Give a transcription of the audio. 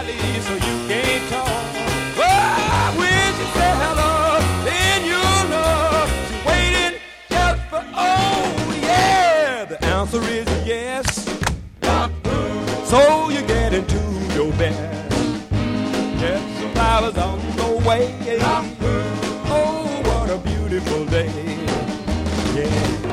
belly so you can't talk. Oh, when she say hello, then you know she's waiting just for, oh yeah. The answer is yes. So you get into your bed. Get some flowers on the way. Oh, what a beautiful day. Yeah.